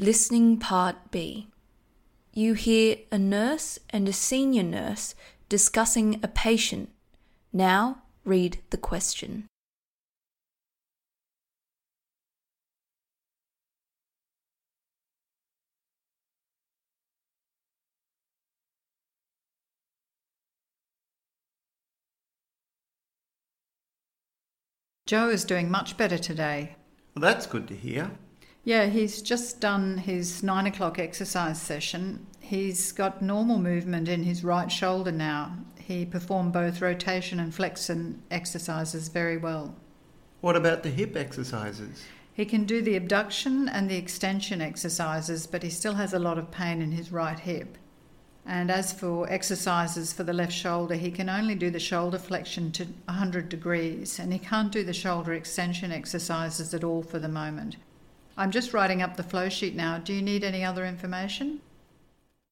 Listening Part B. You hear a nurse and a senior nurse discussing a patient. Now read the question. Joe is doing much better today. Well, that's good to hear. Yeah, he's just done his 9 o'clock exercise session. He's got normal movement in his right shoulder now. He performed both rotation and flexion exercises very well. What about the hip exercises? He can do the abduction and the extension exercises, but he still has a lot of pain in his right hip. And as for exercises for the left shoulder, he can only do the shoulder flexion to 100 degrees, and he can't do the shoulder extension exercises at all for the moment. I'm just writing up the flow sheet now. Do you need any other information?